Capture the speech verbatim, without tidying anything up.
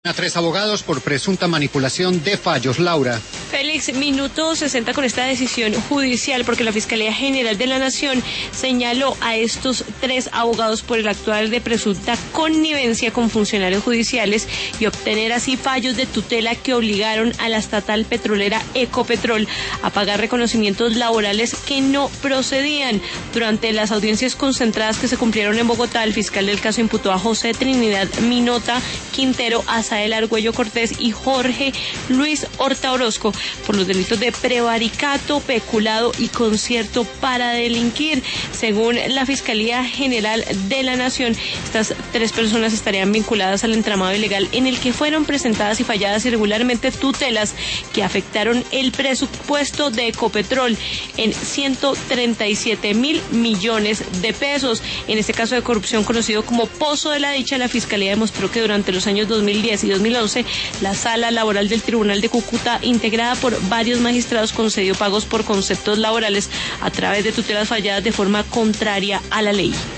A tres abogados por presunta manipulación de fallos. Laura. Félix, minuto sesenta con esta decisión judicial, porque la Fiscalía General de la Nación señaló a estos tres abogados por el actuar de presunta connivencia con funcionarios judiciales y obtener así fallos de tutela que obligaron a la estatal petrolera Ecopetrol a pagar reconocimientos laborales que no procedían. Durante las audiencias concentradas que se cumplieron en Bogotá, el fiscal del caso imputó a José Trinidad Minota Quintero, Azael Argüello Cortés y Jorge Luis Horta Orozco por los delitos de prevaricato, peculado y concierto para delinquir. Según la Fiscalía General de la Nación, estas tres personas estarían vinculadas al entramado ilegal en el que fueron presentadas y falladas irregularmente tutelas que afectaron el presupuesto de Ecopetrol en ciento treinta y siete mil millones de pesos. En este caso de corrupción conocido como Pozo de la Dicha, la Fiscalía demostró que durante los años dos mil diez y dos mil once la Sala Laboral del Tribunal de Cúcuta, integrada por varios magistrados, concedió pagos por conceptos laborales a través de tutelas falladas de forma contraria a la ley.